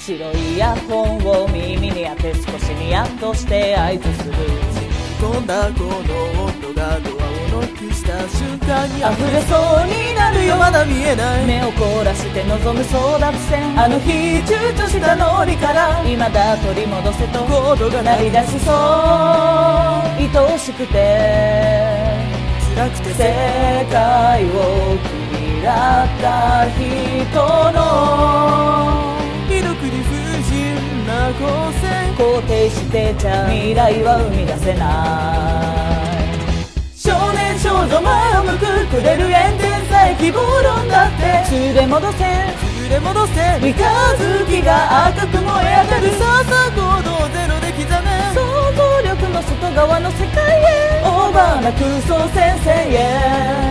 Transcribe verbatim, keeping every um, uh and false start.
白いイヤホンを耳に当て少しニヤッとして合図する。 飛んだこの音がドアをノックした瞬間に溢れそうになるよ。 まだ見えない目を凍らして望む争奪戦。あの日躊躇したノリから今だ取り戻せとコードが鳴り出しそう。愛しくて辛くて世界を嫌った人のひどく理不尽な光線肯定してちゃ未来は生み出せない。少年少女前を向くくれるエンジンさえ希望論だって連れ戻せ連れ戻せ三日月が赤く燃え上がる。 さあさあ行動ゼロで刻め想像力の外側の世界へオーバーな空想戦線へ